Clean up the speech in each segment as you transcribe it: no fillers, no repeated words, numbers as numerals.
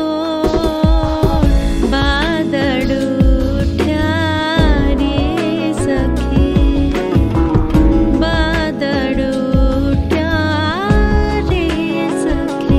तो बादल उठ्या रे सखी, बादल उठ्या रे सखी।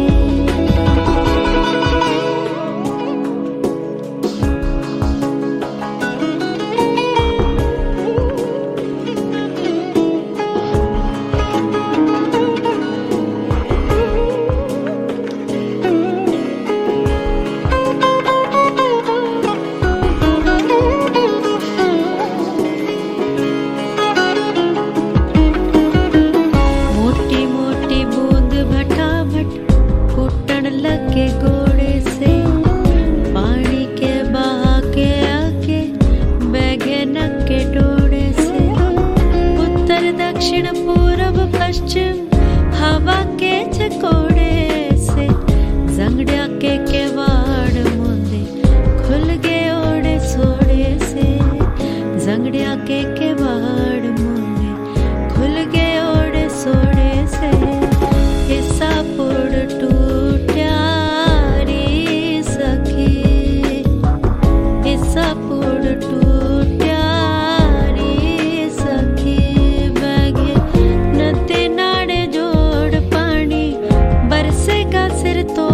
लगे घोड़े से पानी के बहा के आके बैगे नक्के डोड़े से, उत्तर दक्षिण पूरब पश्चिम हवा के झकोड़े से, जंगड़िया के केवाड़ मुंदे खुल गए ओड़े सोड़े से, जंगड़िया के केवाड़ मुंदे खुल गए ओड़े सोड़े से। हिस्सा पुड़ टूट्या रे सखी, हिस्सा पुड़ टूट्या रे सखी। बैगे नदी नाड़े जोड़ पानी बरसेगा सिर तो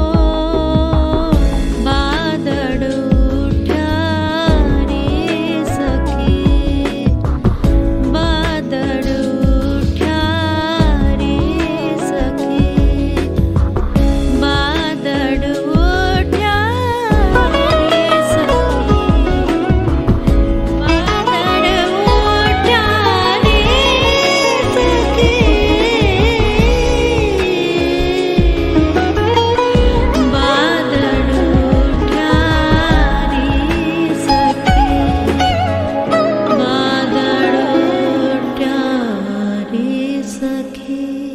बादल उठ्या रे सखी, बादल उठ्या रे सखी, बादल उठ्या रे सखी, बादल उठ्या रे सखी, बादल उठ्या रे सखी, बादल उठ्या रे सखी।